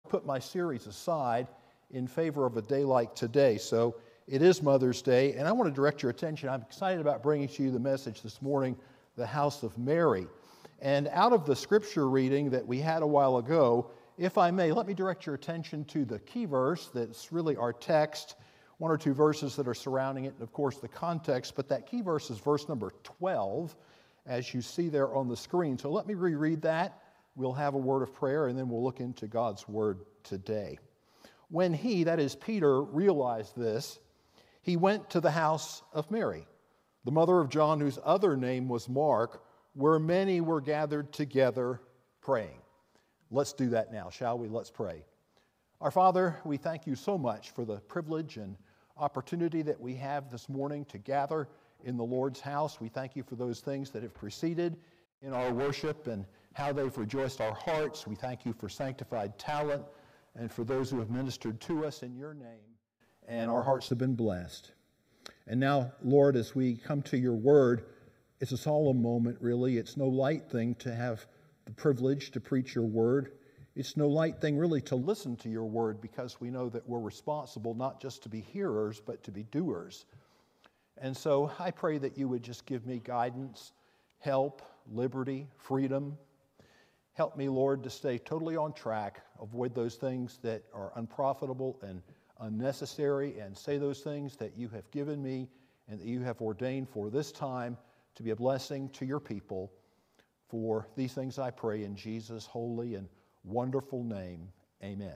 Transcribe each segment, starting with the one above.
put my series aside in favor of a day like today. So it is Mother's Day, and I want to direct your attention. I'm excited about bringing to you the message this morning, The House of Mary. And out of the scripture reading that we had a while ago, if I may, let me direct your attention to the key verse that's really our text, one or two verses that are surrounding it, and of course the context, but that key verse is verse number 12, as you see there on the screen. So let me reread that. We'll have a word of prayer, and then we'll look into God's word today. When he, that is Peter, realized this, he went to the house of Mary, the mother of John, whose other name was Mark, where many were gathered together praying. Let's do that now, shall we? Let's pray. Our Father, we thank you so much for the privilege and opportunity that we have this morning to gather in the Lord's house. We thank you for those things that have preceded in our worship and how they've rejoiced our hearts. We thank you for sanctified talent and for those who have ministered to us in your name. And our hearts have been blessed. And now, Lord, as we come to your word, it's a solemn moment, really. It's no light thing to have the privilege to preach your word. It's no light thing, really, to listen to your word, because we know that we're responsible not just to be hearers, but to be doers. And so I pray that you would just give me guidance, help, liberty, freedom. Help me, Lord, to stay totally on track, avoid those things that are unprofitable and unnecessary, and say those things that you have given me and that you have ordained for this time to be a blessing to your people. For these things I pray in Jesus' holy and wonderful name. Amen.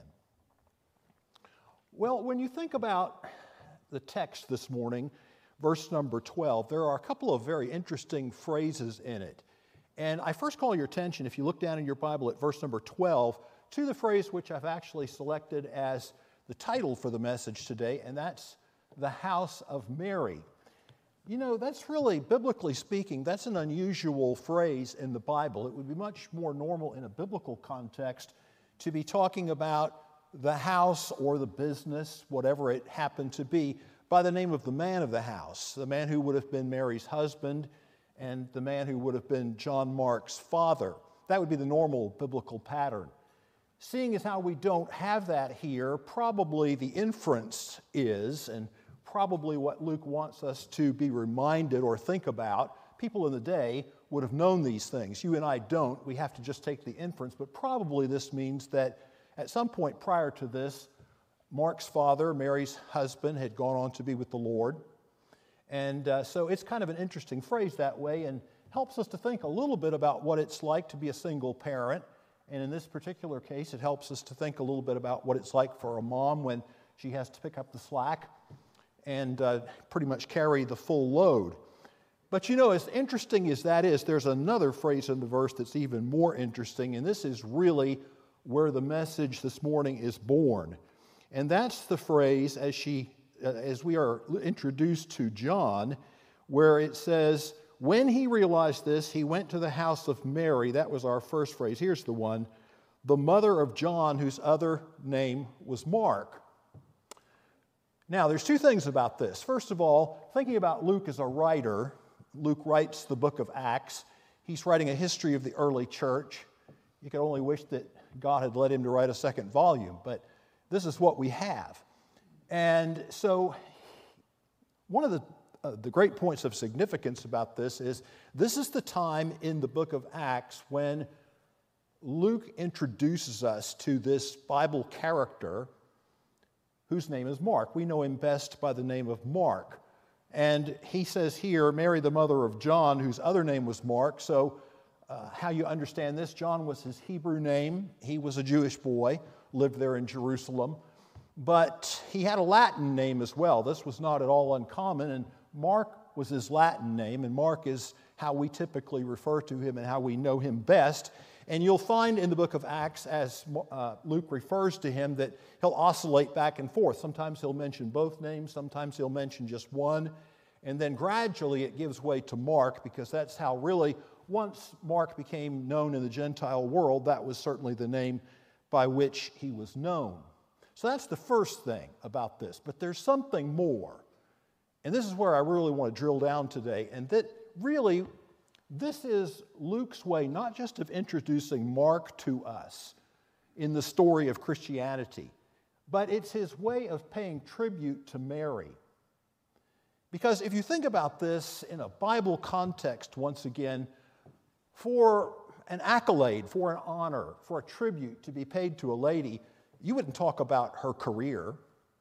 Well, when you think about the text this morning, verse number 12, there are a couple of very interesting phrases in it. And I first call your attention, if you look down in your Bible at verse number 12, to the phrase which I've actually selected as the title for the message today, and that's the House of Mary. You know, that's really, biblically speaking, that's an unusual phrase in the Bible. It would be much more normal in a biblical context to be talking about the house or the business, whatever it happened to be, by the name of the man of the house, the man who would have been Mary's husband and the man who would have been John Mark's father. That would be the normal biblical pattern. Seeing as how we don't have that here, probably the inference is, and probably what Luke wants us to be reminded or think about, people in the day would have known these things. You and I don't. We have to just take the inference, but probably this means that at some point prior to this, Mark's father, Mary's husband, had gone on to be with the Lord. And so it's kind of an interesting phrase that way, and helps us to think a little bit about what it's like to be a single parent. And in this particular case, it helps us to think a little bit about what it's like for a mom when she has to pick up the slack and pretty much carry the full load. But you know, as interesting as that is, there's another phrase in the verse that's even more interesting, and this is really where the message this morning is born. And that's the phrase as we are introduced to John, where it says, when he realized this, he went to the house of Mary. That was our first phrase. Here's the one, the mother of John, whose other name was Mark. Now, there's two things about this. First of all, thinking about Luke as a writer, Luke writes the book of Acts. He's writing a history of the early church. You could only wish that God had led him to write a second volume, but this is what we have. And so one of the great points of significance about this is the time in the book of Acts when Luke introduces us to this Bible character whose name is Mark. We know him best by the name of Mark. And he says here, Mary, the mother of John, whose other name was Mark. So how you understand this, John was his Hebrew name. He was a Jewish boy, lived there in Jerusalem. But he had a Latin name as well. This was not at all uncommon, and Mark was his Latin name, and Mark is how we typically refer to him and how we know him best. And you'll find in the book of Acts, as Luke refers to him, that he'll oscillate back and forth. Sometimes he'll mention both names, sometimes he'll mention just one, and then gradually it gives way to Mark, because that's how really, once Mark became known in the Gentile world, that was certainly the name by which he was known. So that's the first thing about this. But there's something more. And this is where I really want to drill down today. And that really, this is Luke's way not just of introducing Mark to us in the story of Christianity. But it's his way of paying tribute to Mary. Because if you think about this in a Bible context, once again, for an accolade, for an honor, for a tribute to be paid to a lady, you wouldn't talk about her career.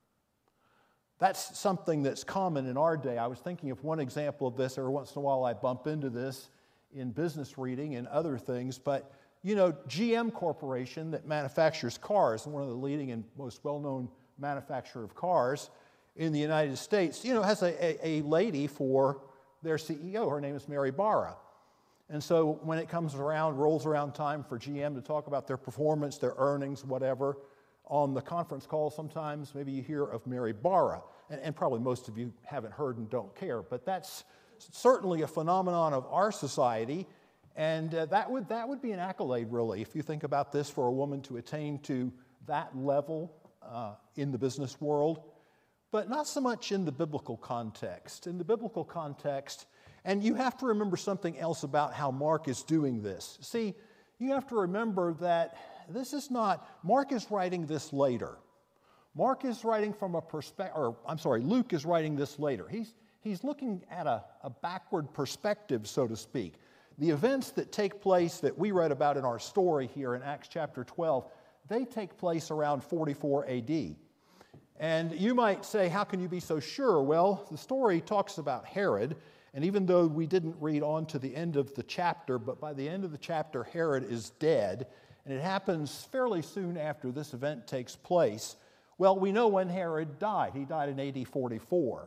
That's something that's common in our day. I was thinking of one example of this. Every once in a while I bump into this in business reading and other things. But, you know, GM Corporation that manufactures cars, one of the leading and most well-known manufacturer of cars in the United States, you know, has a lady for their CEO. Her name is Mary Barra. And so when it comes around, rolls around time for GM to talk about their performance, their earnings, whatever, on the conference call sometimes maybe you hear of Mary Barra. And probably most of you haven't heard and don't care, but that's certainly a phenomenon of our society. And that would be an accolade, really, if you think about this, for a woman to attain to that level in the business world. But not so much in the biblical context. In the biblical context, and you have to remember something else about how Mark is doing this. See, you have to remember that this is not, Mark is writing this later. Mark is writing from a perspective, or I'm sorry, Luke is writing this later. He's looking at a backward perspective, so to speak. The events that take place that we read about in our story here in Acts chapter 12, they take place around 44 AD. And you might say, how can you be so sure? Well, the story talks about Herod, and even though we didn't read on to the end of the chapter, but by the end of the chapter, Herod is dead, and it happens fairly soon after this event takes place. Well, we know when Herod died. He died in AD 44.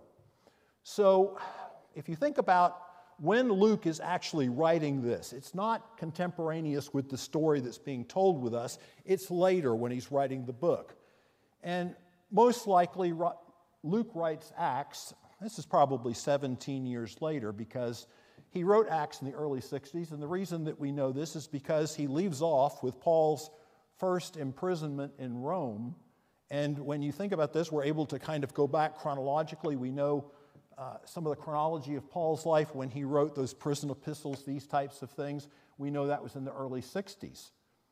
So if you think about when Luke is actually writing this, it's not contemporaneous with the story that's being told with us. It's later when he's writing the book. And most likely, Luke writes Acts. This is probably 17 years later because he wrote Acts in the early 60s. And the reason that we know this is because he leaves off with Paul's first imprisonment in Rome. And when you think about this, we're able to kind of go back chronologically. We know some of the chronology of Paul's life when he wrote those prison epistles, these types of things. We know that was in the early 60s.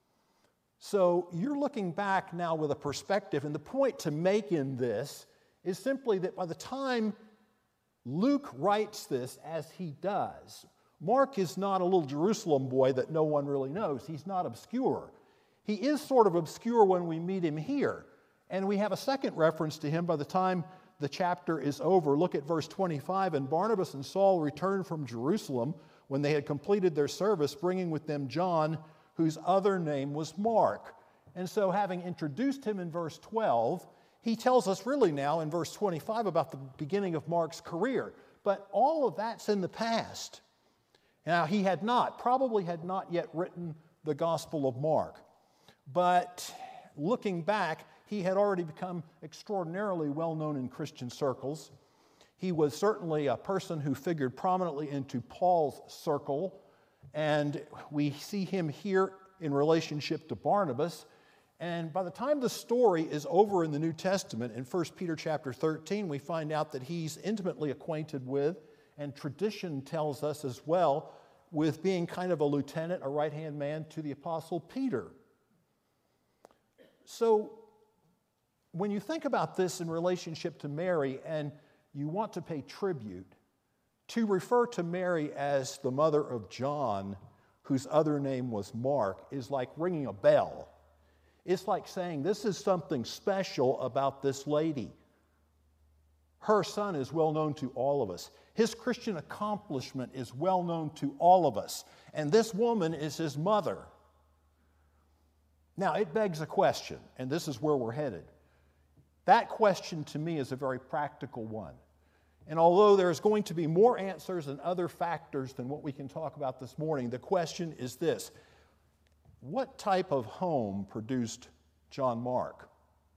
So you're looking back now with a perspective, and the point to make in this is simply that by the time Luke writes this as he does, Mark is not a little Jerusalem boy that no one really knows. He's not obscure. He is sort of obscure when we meet him here. And we have a second reference to him by the time the chapter is over. Look at verse 25. And Barnabas and Saul returned from Jerusalem when they had completed their service, bringing with them John, whose other name was Mark. And so having introduced him in verse 12, he tells us really now in verse 25 about the beginning of Mark's career. But all of that's in the past. Now, he probably had not yet written the Gospel of Mark. But looking back, he had already become extraordinarily well known in Christian circles. He was certainly a person who figured prominently into Paul's circle, and we see him here in relationship to Barnabas. And by the time the story is over in the New Testament, in 1 Peter chapter 13, we find out that he's intimately acquainted with, and tradition tells us as well, with being kind of a lieutenant, a right-hand man to the Apostle Peter. So when you think about this in relationship to Mary and you want to pay tribute, to refer to Mary as the mother of John, whose other name was Mark, is like ringing a bell. It's like saying this is something special about this lady. Her son is well known to all of us. His Christian accomplishment is well known to all of us. And this woman is his mother. Now, it begs a question, and this is where we're headed. That question to me is a very practical one. And although there's going to be more answers and other factors than what we can talk about this morning, the question is this: what type of home produced John Mark?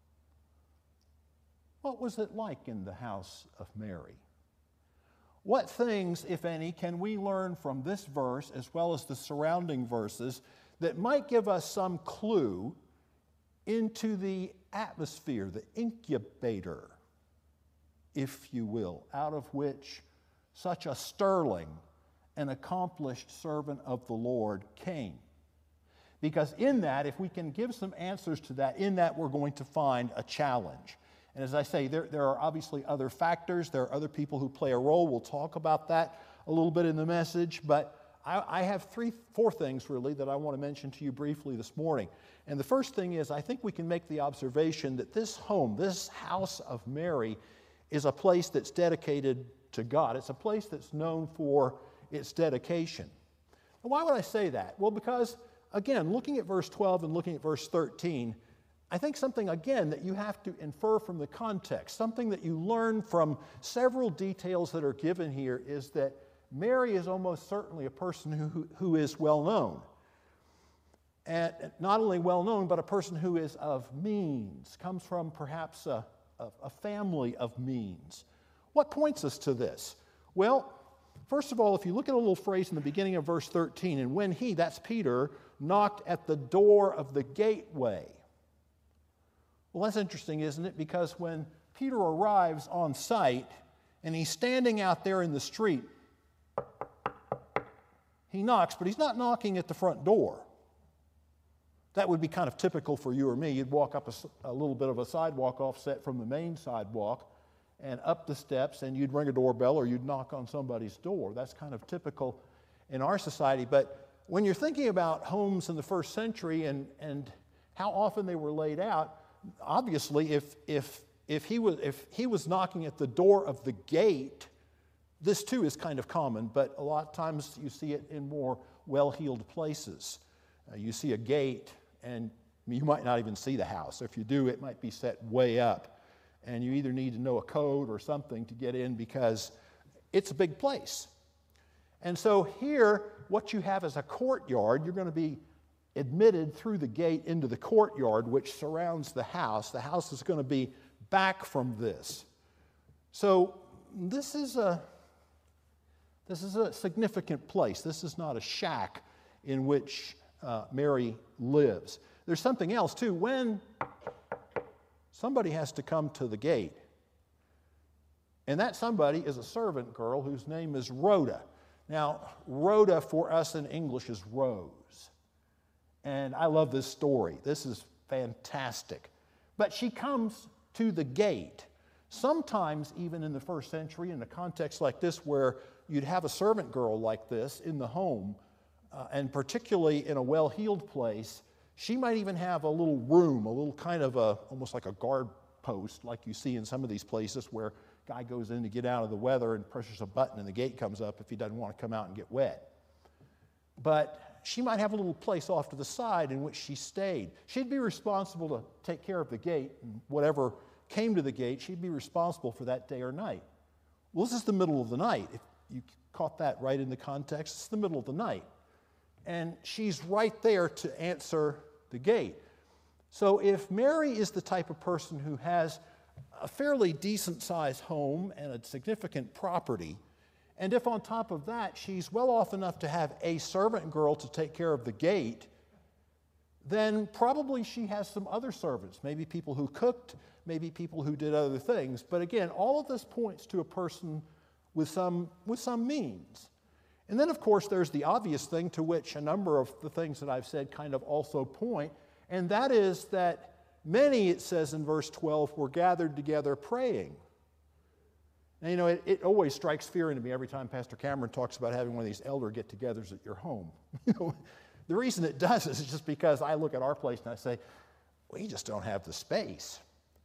What was it like in the house of Mary? What things, if any, can we learn from this verse as well as the surrounding verses that might give us some clue into the atmosphere, the incubator, if you will, out of which such a sterling and accomplished servant of the Lord came? Because in that, if we can give some answers to that, in that we're going to find a challenge. And as I say, there are obviously other factors. There are other people who play a role. We'll talk about that a little bit in the message. But I have four things, really, that I want to mention to you briefly this morning. And the first thing is, I think we can make the observation that this home, this house of Mary, is a place that's dedicated to God. It's a place that's known for its dedication. And why would I say that? Well, because, again, looking at verse 12 and looking at verse 13, I think something, again, that you have to infer from the context, something that you learn from several details that are given here, is that Mary is almost certainly a person who is well known. And not only well known, but a person who is of means, comes from perhaps a family of means. What points us to this? Well, first of all, if you look at a little phrase in the beginning of verse 13, and when he, that's Peter, knocked at the door of the gateway. Well, that's interesting, isn't it? Because when Peter arrives on site and he's standing out there in the street, he knocks, but he's not knocking at the front door. That would be kind of typical for you or me. You'd walk up a little bit of a sidewalk offset from the main sidewalk and up the steps, and you'd ring a doorbell or you'd knock on somebody's door. That's kind of typical in our society. But when you're thinking about homes in the first century and how often they were laid out, obviously if he was knocking at the door of the gate, this too is kind of common, but a lot of times you see it in more well-heeled places. You see a gate and you might not even see the house. If you do, it might be set way up. And you either need to know a code or something to get in because it's a big place. And so here, what you have is a courtyard. You're going to be admitted through the gate into the courtyard, which surrounds the house. The house is going to be back from this. So this is a significant place. This is not a shack in which Mary lives. There's something else too. When somebody has to come to the gate, and that somebody is a servant girl whose name is Rhoda. Now, Rhoda for us in English is Rose. And I love this story. This is fantastic. But she comes to the gate. Sometimes, even in the first century, in a context like this where you'd have a servant girl like this in the home, and particularly in a well-heeled place, she might even have a little room, a little kind of almost like a guard post, like you see in some of these places where a guy goes in to get out of the weather and presses a button and the gate comes up if he doesn't want to come out and get wet. But she might have a little place off to the side in which she stayed. She'd be responsible to take care of the gate, and whatever came to the gate, she'd be responsible for that day or night. Well, this is the middle of the night. If you caught that right in the context, it's the middle of the night. And she's right there to answer the gate. So if Mary is the type of person who has a fairly decent-sized home and a significant property, and if on top of that she's well off enough to have a servant girl to take care of the gate, then probably she has some other servants, maybe people who cooked, maybe people who did other things. But again, all of this points to a person with some means. And then, of course, there's the obvious thing to which a number of the things that I've said kind of also point, and that is that many, it says in verse 12, were gathered together praying. Now, you know, it always strikes fear into me every time Pastor Cameron talks about having one of these elder get-togethers at your home. You know, the reason it does is just because I look at our place and I say, we just don't have the space.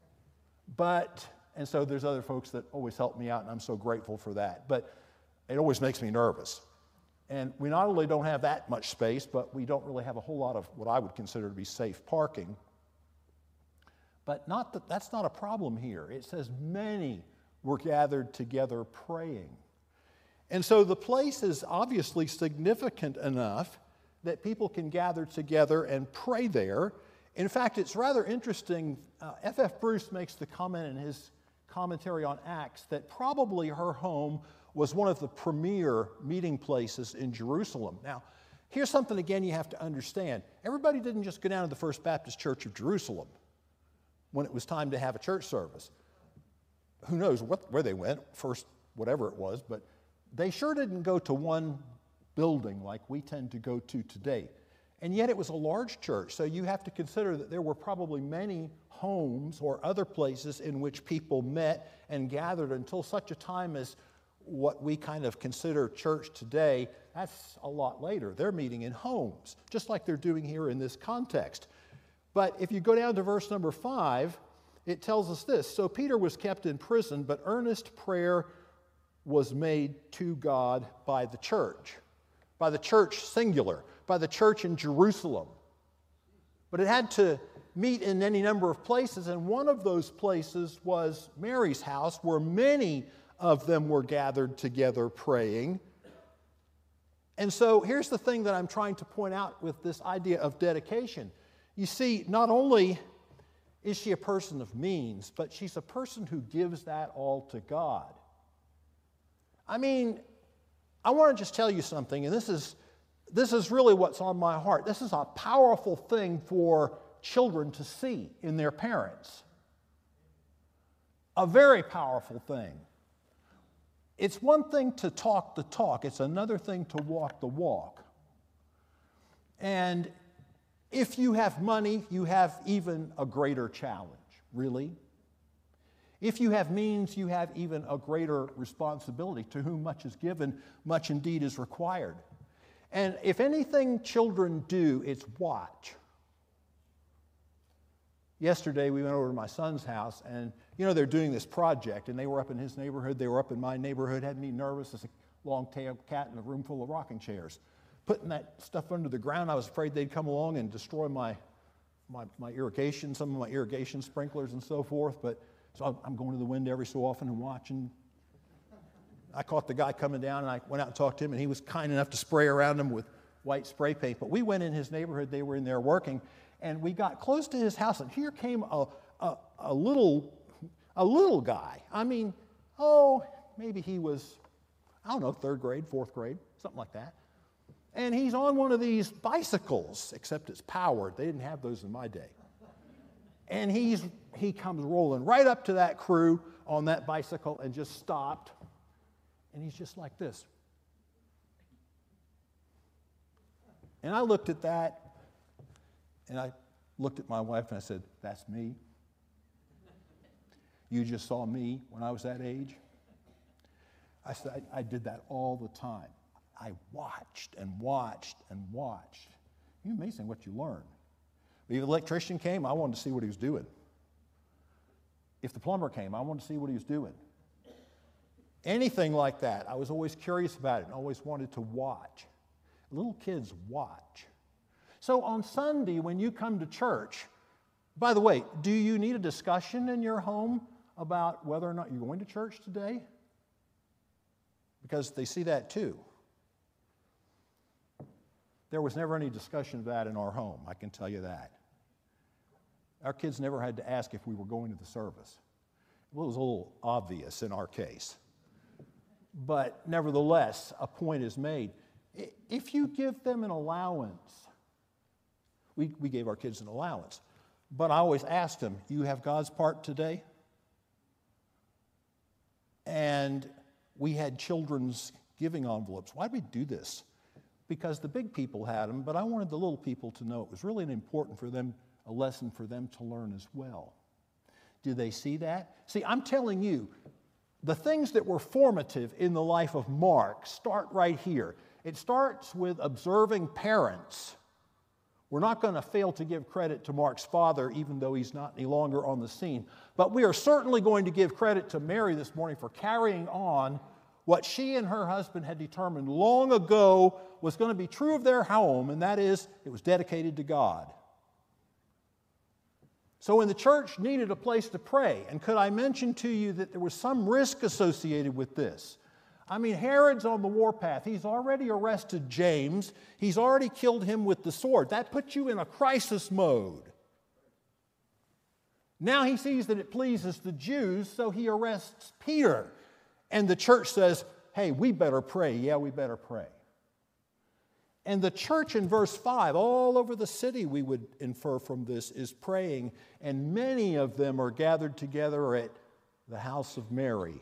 And so there's other folks that always help me out, and I'm so grateful for that. But it always makes me nervous. And we not only don't have that much space, but we don't really have a whole lot of what I would consider to be safe parking. But that's not a problem here. It says many were gathered together praying. And so the place is obviously significant enough that people can gather together and pray there. In fact, it's rather interesting. F.F. Bruce makes the comment in his commentary on Acts that probably her home was one of the premier meeting places in Jerusalem. Now, here's something again you have to understand. Everybody didn't just go down to the First Baptist Church of Jerusalem when it was time to have a church service. Who knows where they went, first whatever it was, but they sure didn't go to one building like we tend to go to today. And yet it was a large church, so you have to consider that there were probably many homes or other places in which people met and gathered until such a time as what we kind of consider church today. That's a lot later. They're meeting in homes, just like they're doing here in this context. But if you go down to verse number 5, it tells us this: so Peter was kept in prison, but earnest prayer was made to God by the church singular, by the church in Jerusalem. But it had to meet in any number of places, and one of those places was Mary's house, where many of them were gathered together praying. And so here's the thing that I'm trying to point out with this idea of dedication. You see, not only is she a person of means, but she's a person who gives that all to God. I mean, I want to just tell you something, and this is really what's on my heart. This is a powerful thing for children to see in their parents. A very powerful thing. It's one thing to talk the talk. It's another thing to walk the walk. And if you have money, you have even a greater challenge, really. If you have means, you have even a greater responsibility. To whom much is given, much indeed is required. And if anything children do, it's watch. Yesterday, we went over to my son's house, and they're doing this project, and they were up in his neighborhood, they were up in my neighborhood, had me nervous as a long-tailed cat in a room full of rocking chairs. Putting that stuff under the ground, I was afraid they'd come along and destroy my irrigation, some of my irrigation sprinklers and so forth, so I'm going to the window every so often and watching. I caught the guy coming down, and I went out and talked to him, and he was kind enough to spray around him with white spray paint. But we went in his neighborhood, they were in there working, and we got close to his house, and here came a little guy. I mean, maybe he was, third grade, fourth grade, something like that. And he's on one of these bicycles, except it's powered. They didn't have those in my day. And he comes rolling right up to that crew on that bicycle and just stopped. And he's just like this. And I looked at that, and I looked at my wife and I said, "That's me. You just saw me when I was that age." I said, I did that all the time. I watched and watched and watched. It's amazing what you learn. If the electrician came, I wanted to see what he was doing. If the plumber came, I wanted to see what he was doing. Anything like that, I was always curious about it and always wanted to watch. Little kids watch. So on Sunday, when you come to church, by the way, do you need a discussion in your home about whether or not you're going to church today? Because they see that too. There was never any discussion of that in our home, I can tell you that. Our kids never had to ask if we were going to the service. Well, it was a little obvious in our case. But nevertheless, a point is made. If you give them an allowance, we gave our kids an allowance, but I always asked them, "You have God's part today?" And we had children's giving envelopes. Why did we do this? Because the big people had them, but I wanted the little people to know it was really important for them, a lesson for them to learn as well. Do they see that? See, I'm telling you, the things that were formative in the life of Mark start right here. It starts with observing parents. We're not going to fail to give credit to Mark's father, even though he's not any longer on the scene. But we are certainly going to give credit to Mary this morning for carrying on what she and her husband had determined long ago was going to be true of their home, and that is, it was dedicated to God. So when the church needed a place to pray, and could I mention to you that there was some risk associated with this? I mean, Herod's on the warpath. He's already arrested James. He's already killed him with the sword. That puts you in a crisis mode. Now he sees that it pleases the Jews, so he arrests Peter. And the church says, "Hey, we better pray." Yeah, we better pray. And the church in verse 5, all over the city, we would infer from this, is praying, and many of them are gathered together at the house of Mary.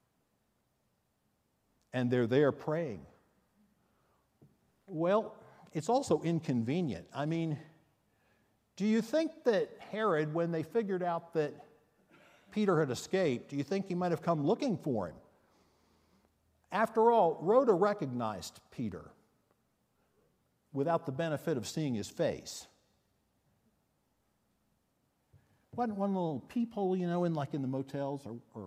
And they're there praying. Well, it's also inconvenient. I mean, do you think that Herod, when they figured out that Peter had escaped, do you think he might have come looking for him? After all, Rhoda recognized Peter without the benefit of seeing his face. One little peephole, in the motels or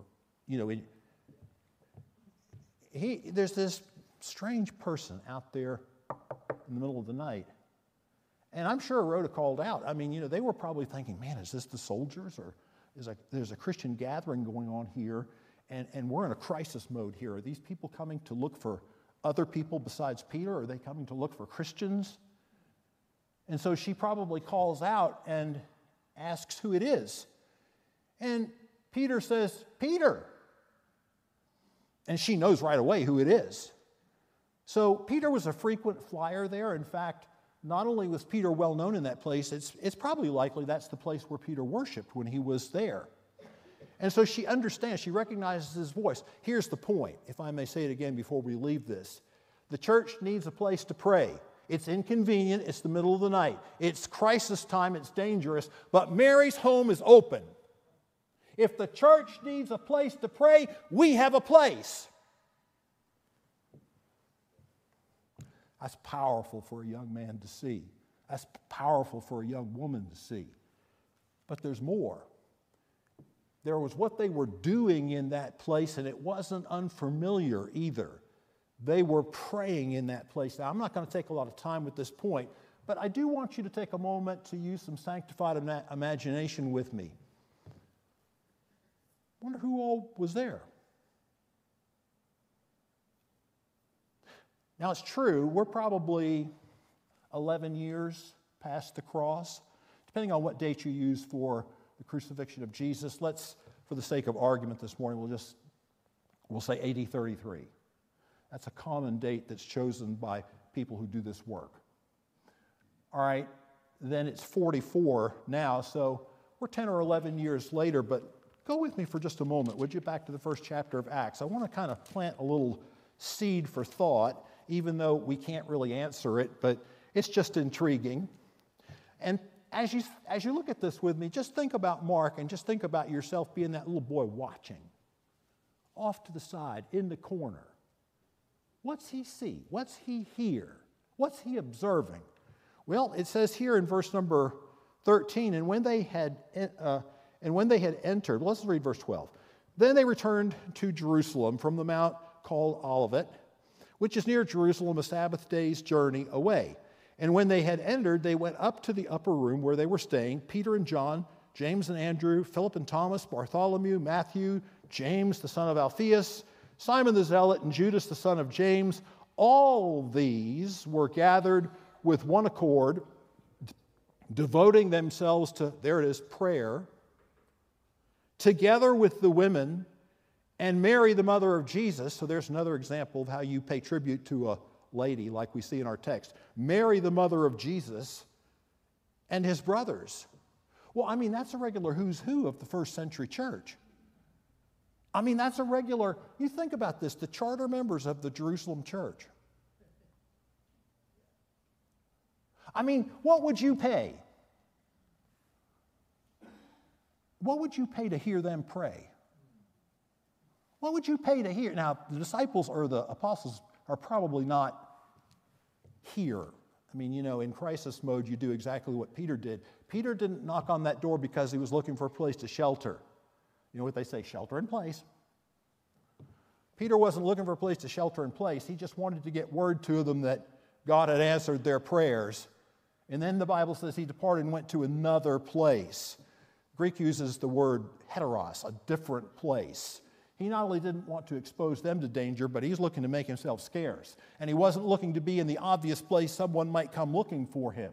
there's this strange person out there in the middle of the night. And I'm sure Rhoda called out. I mean, they were probably thinking, man, is this the soldiers? Or there's a Christian gathering going on here, and we're in a crisis mode here. Are these people coming to look for other people besides Peter? Are they coming to look for Christians? And so she probably calls out and asks who it is. And Peter says, Peter. And she knows right away who it is. So Peter was a frequent flyer there. In fact, not only was Peter well known in that place, it's probably likely that's the place where Peter worshiped when he was there. And so she understands, she recognizes his voice. Here's the point, if I may say it again before we leave this. The church needs a place to pray. It's inconvenient, it's the middle of the night, it's crisis time, it's dangerous, but Mary's home is open. If the church needs a place to pray, we have a place. That's powerful for a young man to see. That's powerful for a young woman to see. But there's more. There was what they were doing in that place, and it wasn't unfamiliar either. They were praying in that place. Now, I'm not going to take a lot of time with this point, but I do want you to take a moment to use some sanctified imagination with me. I wonder who all was there. Now, it's true, we're probably 11 years past the cross, depending on what date you use for the crucifixion of Jesus. Let's, for the sake of argument this morning, we'll say AD 33. That's a common date that's chosen by people who do this work. All right, then it's 44 now, so we're 10 or 11 years later, but go with me for just a moment, would you, back to the first chapter of Acts. I want to kind of plant a little seed for thought, even though we can't really answer it, but it's just intriguing. And as you look at this with me, just think about Mark and just think about yourself being that little boy watching, off to the side, in the corner. What's he see? What's he hear? What's he observing? Well, it says here in verse number 13, and when they had entered, let's read verse 12. Then they returned to Jerusalem from the mount called Olivet, which is near Jerusalem, a Sabbath day's journey away. And when they had entered, they went up to the upper room where they were staying, Peter and John, James and Andrew, Philip and Thomas, Bartholomew, Matthew, James the son of Alphaeus, Simon the Zealot, and Judas the son of James. All these were gathered with one accord, devoting themselves to, there it is, prayer, together with the women and Mary, the mother of Jesus. So there's another example of how you pay tribute to a lady like we see in our text. Mary, the mother of Jesus, and his brothers. Well, I mean, that's a regular who's who of the first century church. I mean, that's a regular, you think about this, the charter members of the Jerusalem church. I mean, what would you pay? What would you pay to hear them pray? What would you pay to hear? Now, the disciples or the apostles are probably not here. I mean, in crisis mode, you do exactly what Peter did. Peter didn't knock on that door because he was looking for a place to shelter. You know what they say, shelter in place. Peter wasn't looking for a place to shelter in place. He just wanted to get word to them that God had answered their prayers. And then the Bible says he departed and went to another place. Greek uses the word heteros, a different place. He not only didn't want to expose them to danger, but he's looking to make himself scarce. And he wasn't looking to be in the obvious place someone might come looking for him.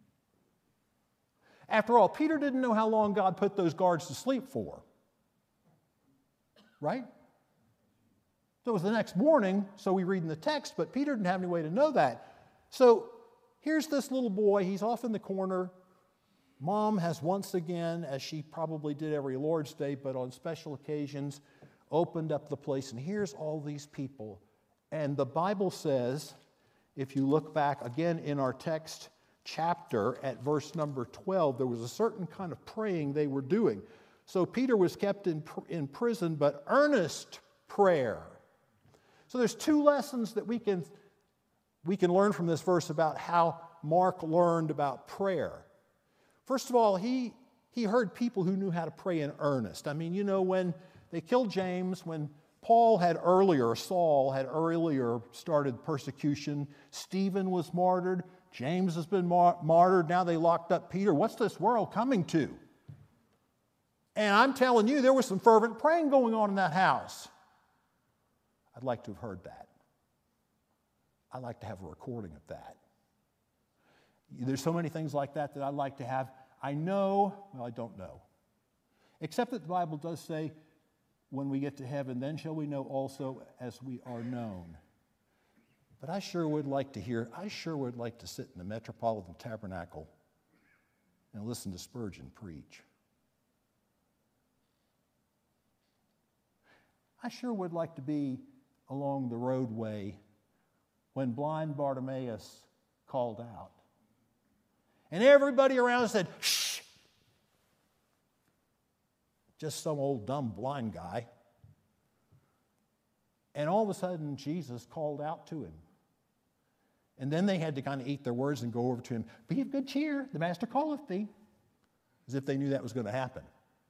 After all, Peter didn't know how long God put those guards to sleep for. Right? So it was the next morning, so we read in the text, but Peter didn't have any way to know that. So here's this little boy, he's off in the corner. Mom has once again, as she probably did every Lord's Day, but on special occasions, opened up the place, and here's all these people. And the Bible says if you look back again in our text chapter at verse number 12, there was a certain kind of praying they were doing. So Peter was kept in prison, but earnest prayer. So there's two lessons that we can learn from this verse about how Mark learned about prayer. First of all, he heard people who knew how to pray in earnest. I mean, you know, when they killed James, when Saul had earlier started persecution, Stephen was martyred, James has been martyred, now they locked up Peter. What's this world coming to? And I'm telling you, there was some fervent praying going on in that house. I'd like to have heard that. I'd like to have a recording of that. There's so many things like that I'd like to have. I know, well, I don't know. Except that the Bible does say, when we get to heaven, then shall we know also as we are known. But I sure would like to sit in the Metropolitan Tabernacle and listen to Spurgeon preach. I sure would like to be along the roadway when blind Bartimaeus called out. And everybody around said, shh! Just some old dumb blind guy. And all of a sudden, Jesus called out to him. And then they had to kind of eat their words and go over to him. Be of good cheer, the Master calleth thee. As if they knew that was going to happen.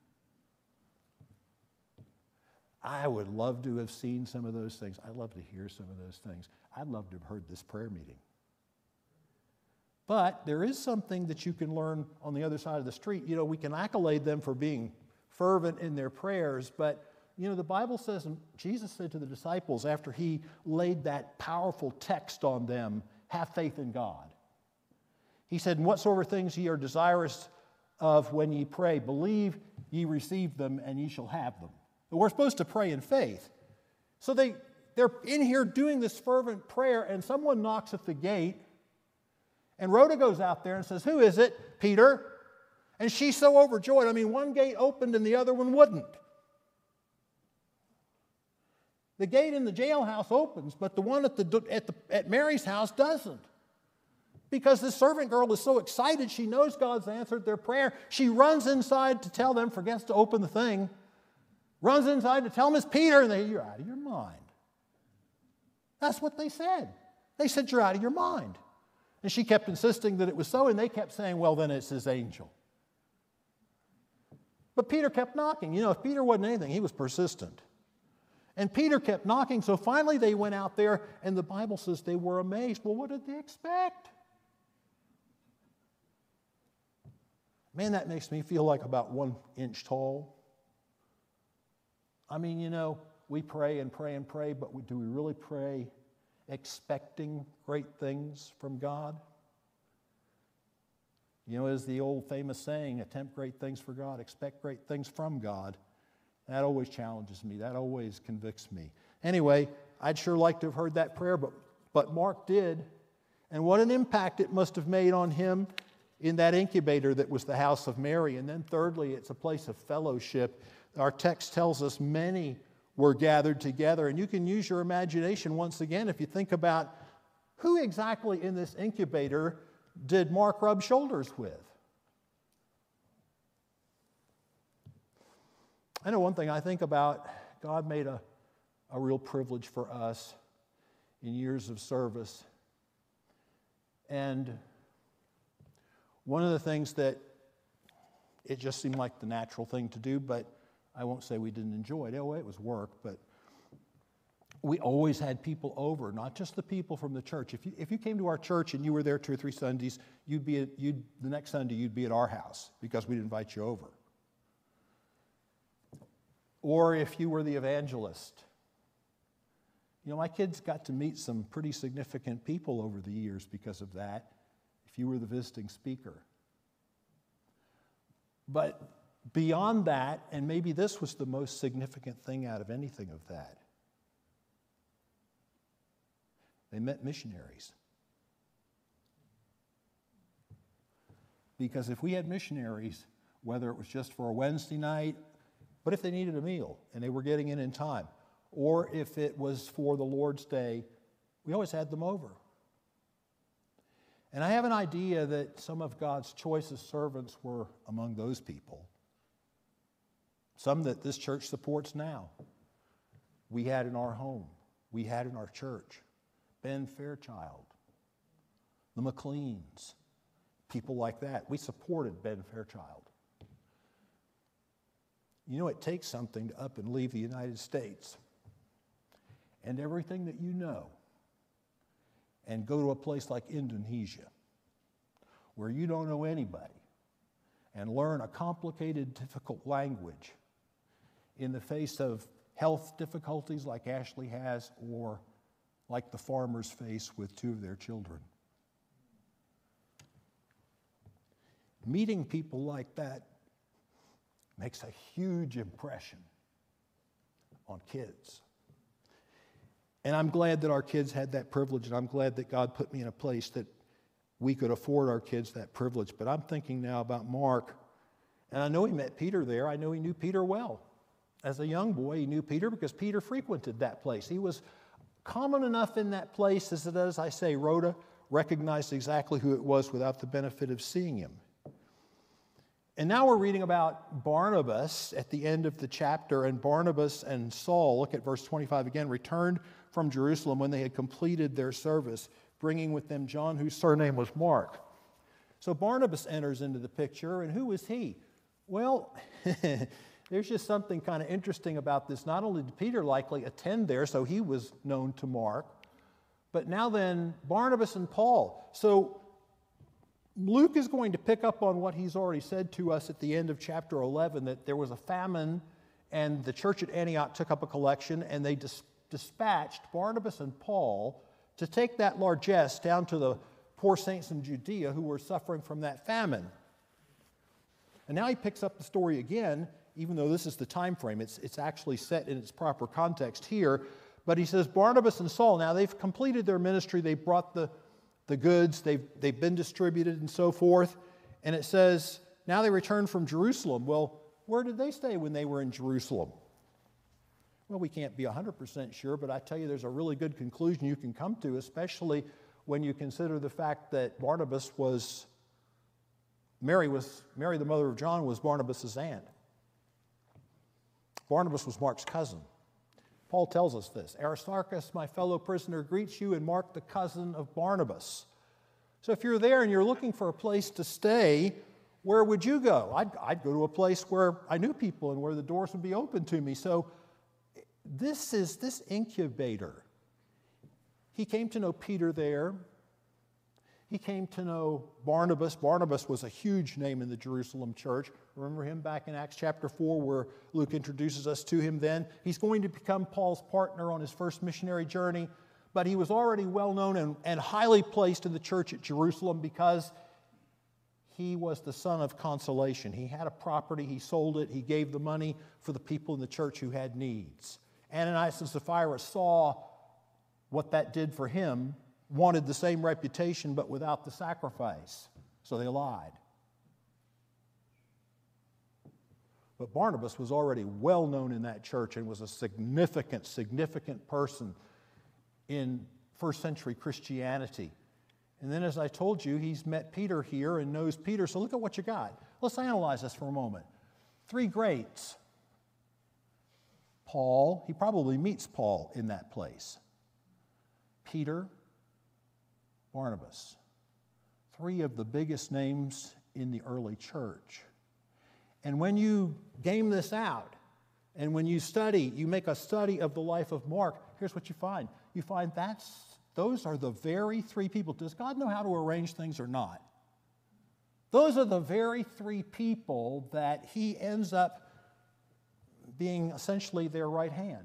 I would love to have seen some of those things. I'd love to hear some of those things. I'd love to have heard this prayer meeting. But there is something that you can learn on the other side of the street. You know, we can accolade them for being fervent in their prayers, but, you know, the Bible says, and Jesus said to the disciples after he laid that powerful text on them, have faith in God. He said, and whatsoever things ye are desirous of when ye pray, believe ye receive them, and ye shall have them. But we're supposed to pray in faith. So they're in here doing this fervent prayer, and someone knocks at the gate, and Rhoda goes out there and says, who is it? Peter. And she's so overjoyed. I mean, one gate opened and the other one wouldn't. The gate in the jailhouse opens, but the one at Mary's house doesn't. Because this servant girl is so excited, she knows God's answered their prayer. She runs inside to tell them, forgets to open the thing, runs inside to tell them it's Peter, and you're out of your mind. That's what they said. They said, you're out of your mind. And she kept insisting that it was so, and they kept saying, well, then it's his angel. But Peter kept knocking. You know, if Peter wasn't anything, he was persistent. And Peter kept knocking, so finally they went out there, and the Bible says they were amazed. Well, what did they expect? Man, that makes me feel like about 1 inch tall. I mean, you know, we pray and pray and pray, but do we really pray expecting great things from God? You know, as the old famous saying, attempt great things for God, expect great things from God. That always challenges me. That always convicts me. Anyway, I'd sure like to have heard that prayer, but Mark did. And what an impact it must have made on him in that incubator that was the house of Mary. And then thirdly, it's a place of fellowship. Our text tells us many were gathered together. And you can use your imagination once again if you think about who exactly in this incubator did Mark rub shoulders with. I know one thing I think about, God made a real privilege for us in years of service. And one of the things that it just seemed like the natural thing to do, but I won't say we didn't enjoy it. Oh, it was work, but we always had people over, not just the people from the church. If you came to our church and you were there 2 or 3 Sundays, the next Sunday you'd be at our house because we'd invite you over. Or if you were the evangelist. You know, my kids got to meet some pretty significant people over the years because of that, if you were the visiting speaker. But beyond that, and maybe this was the most significant thing out of anything of that, they met missionaries. Because if we had missionaries, whether it was just for a Wednesday night, but if they needed a meal and they were getting in time, or if it was for the Lord's Day, we always had them over. And I have an idea that some of God's choicest servants were among those people. Some that this church supports now. We had in our home. We had in our church. Ben Fairchild, the McLeans, people like that. We supported Ben Fairchild. You know, it takes something to up and leave the United States and everything that you know and go to a place like Indonesia where you don't know anybody and learn a complicated, difficult language in the face of health difficulties like Ashley has or like the farmers face with two of their children. Meeting people like that makes a huge impression on kids. And I'm glad that our kids had that privilege, and I'm glad that God put me in a place that we could afford our kids that privilege. But I'm thinking now about Mark, and I know he met Peter there. I know he knew Peter well. As a young boy, he knew Peter because Peter frequented that place. He was common enough in that place as, as I say, Rhoda recognized exactly who it was without the benefit of seeing him. And now we're reading about Barnabas at the end of the chapter, and Barnabas and Saul, look at verse 25 again, returned from Jerusalem when they had completed their service, bringing with them John, whose surname was Mark. So Barnabas enters into the picture, and who is he? Well, there's just something kind of interesting about this. Not only did Peter likely attend there, so he was known to Mark, but now then Barnabas and Paul. So Luke is going to pick up on what he's already said to us at the end of chapter 11, that there was a famine and the church at Antioch took up a collection and they dispatched Barnabas and Paul to take that largesse down to the poor saints in Judea who were suffering from that famine. And now he picks up the story again, even though this is the time frame. It's actually set in its proper context here. But he says, Barnabas and Saul, now they've completed their ministry. They've brought the goods, they've been distributed and so forth. And it says, now they return from Jerusalem. Well, where did they stay when they were in Jerusalem? Well, we can't be 100% sure, but I tell you there's a really good conclusion you can come to, especially when you consider the fact that Mary, the mother of John, was Barnabas' aunt. Barnabas was Mark's cousin. Paul tells us this. Aristarchus, my fellow prisoner, greets you, and Mark, the cousin of Barnabas. So if you're there and you're looking for a place to stay, where would you go? I'd go to a place where I knew people and where the doors would be open to me. So this incubator. He came to know Peter there. He came to know Barnabas. Barnabas was a huge name in the Jerusalem church. Remember him back in Acts chapter 4 where Luke introduces us to him then. He's going to become Paul's partner on his first missionary journey, but he was already well known and highly placed in the church at Jerusalem because he was the son of consolation. He had a property, he sold it, he gave the money for the people in the church who had needs. Ananias and Sapphira saw what that did for him, wanted the same reputation but without the sacrifice, so they lied. But Barnabas was already well known in that church and was a significant person in first century Christianity. And then, as I told you, he's met Peter here and knows Peter, so look at what you got. Let's analyze this for a moment. Three greats. Paul, he probably meets Paul in that place. Peter, Barnabas, three of the biggest names in the early church. And when you game this out, and when you study, you make a study of the life of Mark, here's what you find. You find those are the very three people. Does God know how to arrange things or not? Those are the very three people that he ends up being essentially their right hand.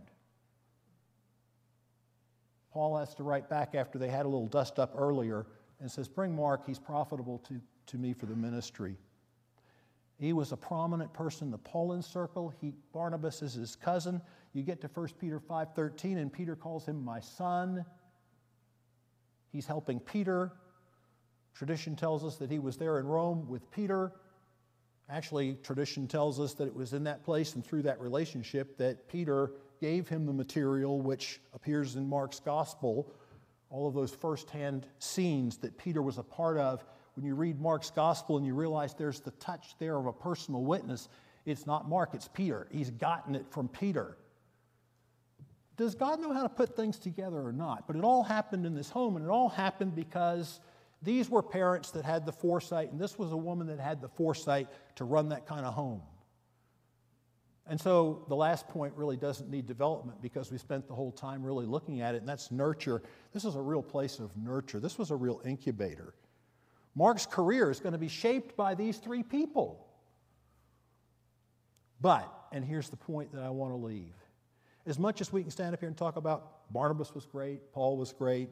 Paul has to write back after they had a little dust up earlier and says, bring Mark, he's profitable to me for the ministry. He was a prominent person in the Pauline circle. Barnabas is his cousin. You get to 1 Peter 5:13, and Peter calls him my son. He's helping Peter. Tradition tells us that he was there in Rome with Peter. Actually, tradition tells us that it was in that place and through that relationship that Peter gave him the material which appears in Mark's gospel all of those firsthand scenes that Peter was a part of. When you read Mark's gospel and you realize there's the touch there of a personal witness, it's not Mark, it's Peter. He's gotten it from Peter. Does God know how to put things together or not? But it all happened in this home, and it all happened because these were parents that had the foresight, and this was a woman that had the foresight to run that kind of home. And so the last point really doesn't need development because we spent the whole time really looking at it, and that's nurture. This is a real place of nurture. This was a real incubator. Mark's career is going to be shaped by these three people. But, and here's the point that I want to leave, as much as we can stand up here and talk about Barnabas was great, Paul was great,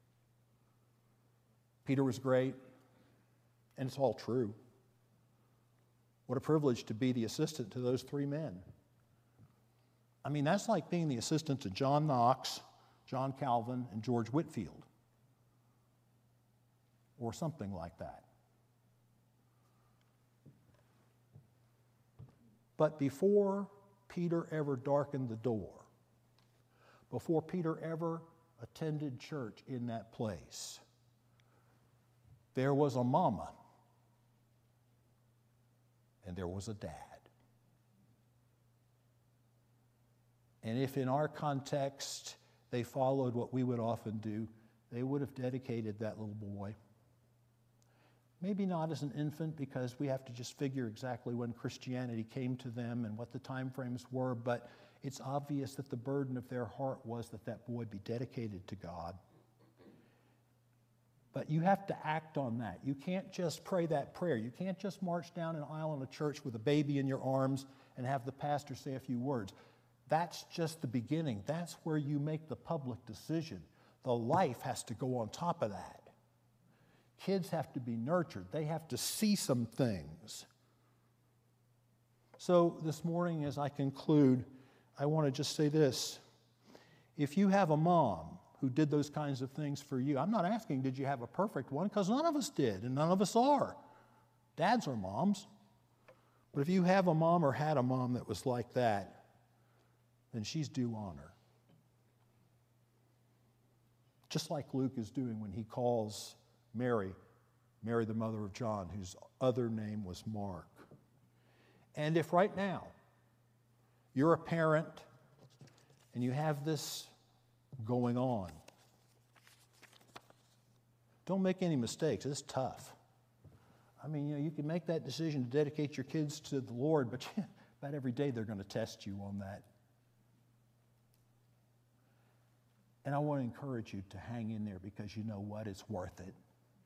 Peter was great, and it's all true. What a privilege to be the assistant to those three men. I mean, that's like being the assistant to John Knox, John Calvin, and George Whitefield, or something like that. But before Peter ever darkened the door, before Peter ever attended church in that place, there was a mama and there was a dad. And if in our context they followed what we would often do, they would have dedicated that little boy. Maybe not as an infant, because we have to just figure exactly when Christianity came to them and what the time frames were, but it's obvious that the burden of their heart was that that boy be dedicated to God. But you have to act on that. You can't just pray that prayer. You can't just march down an aisle in a church with a baby in your arms and have the pastor say a few words. That's just the beginning. That's where you make the public decision. The life has to go on top of that. Kids have to be nurtured. They have to see some things. So this morning, as I conclude, I want to just say this. If you have a mom who did those kinds of things for you, I'm not asking did you have a perfect one, because none of us did, and none of us are. Dads are moms. But if you have a mom or had a mom that was like that, then she's due honor. Just like Luke is doing when he calls Mary, the mother of John, whose other name was Mark. And if right now you're a parent and you have this going on, don't make any mistakes. It's tough. I mean, you can make that decision to dedicate your kids to the Lord, but about every day they're going to test you on that. And I want to encourage you to hang in there, because you know what? It's worth it.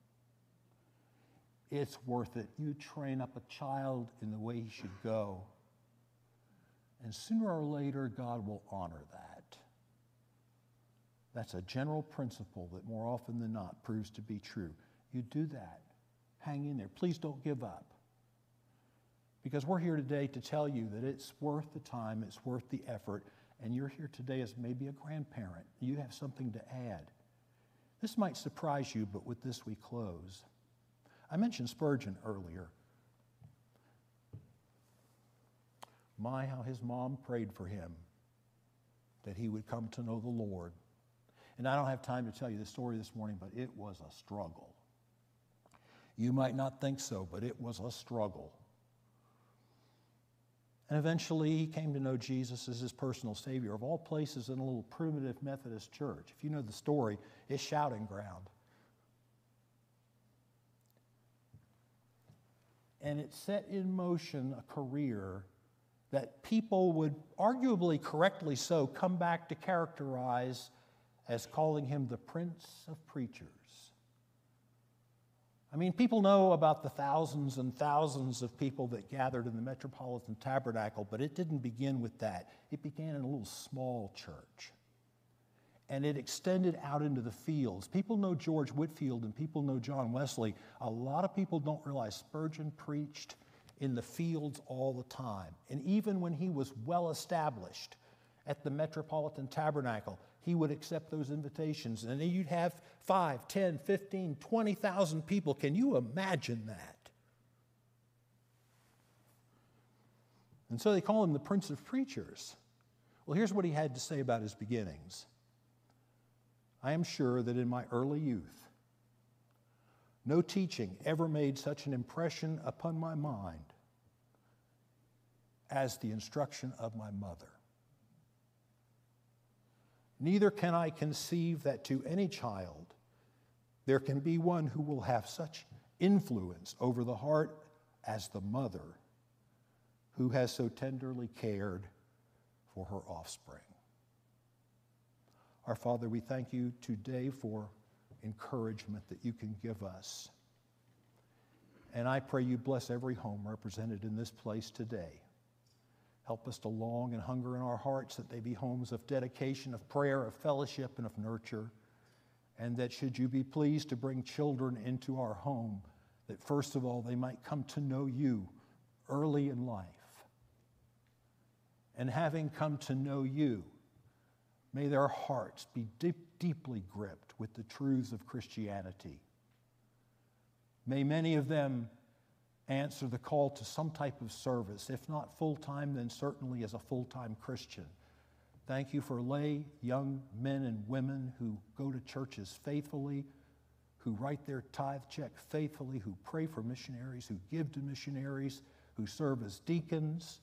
It's worth it. You train up a child in the way he should go, and sooner or later, God will honor that. That's a general principle that more often than not proves to be true. You do that. Hang in there. Please don't give up. Because we're here today to tell you that it's worth the time, it's worth the effort, and you're here today as maybe a grandparent. You have something to add. This might surprise you, but with this we close. I mentioned Spurgeon earlier. My, how his mom prayed for him that he would come to know the Lord. And I don't have time to tell you the story this morning, but it was a struggle. You might not think so, but it was a struggle. And eventually he came to know Jesus as his personal Savior, of all places in a little primitive Methodist church. If you know the story, it's shouting ground. And it set in motion a career that people would, arguably correctly so, come back to characterize as calling him the Prince of Preachers. I mean, people know about the thousands and thousands of people that gathered in the Metropolitan Tabernacle, but it didn't begin with that. It began in a little small church. And it extended out into the fields. People know George Whitefield and people know John Wesley. A lot of people don't realize Spurgeon preached in the fields all the time. And even when he was well established at the Metropolitan Tabernacle, he would accept those invitations. And then you'd have 5, 10, 15, 20,000 people. Can you imagine that? And so they call him the Prince of Preachers. Well, here's what he had to say about his beginnings. I am sure that in my early youth, no teaching ever made such an impression upon my mind as the instruction of my mother. Neither can I conceive that to any child there can be one who will have such influence over the heart as the mother who has so tenderly cared for her offspring. Our Father, we thank you today for encouragement that you can give us. And I pray you bless every home represented in this place today. Help us to long and hunger in our hearts that they be homes of dedication, of prayer, of fellowship, and of nurture. And that should you be pleased to bring children into our home, that first of all they might come to know you early in life. And having come to know you, may their hearts be deeply gripped with the truths of Christianity. May many of them answer the call to some type of service, if not full-time, then certainly as a full-time Christian. Thank you for lay young men and women who go to churches faithfully, who write their tithe check faithfully, who pray for missionaries, who give to missionaries, who serve as deacons,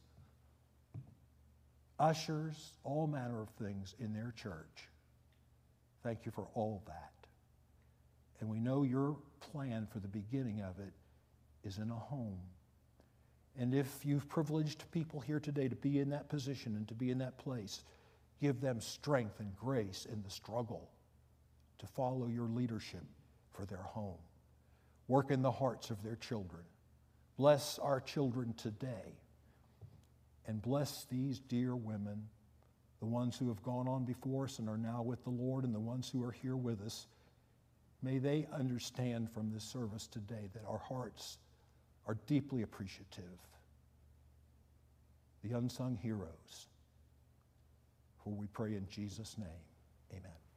ushers, all manner of things in their church. Thank you for all that. And we know your plan for the beginning of it is in a home. And if you've privileged people here today to be in that position and to be in that place, give them strength and grace in the struggle to follow your leadership for their home. Work in the hearts of their children. Bless our children today. And bless these dear women, the ones who have gone on before us and are now with the Lord, and the ones who are here with us. May they understand from this service today that our hearts are deeply appreciative. The unsung heroes. For we pray in Jesus' name, amen.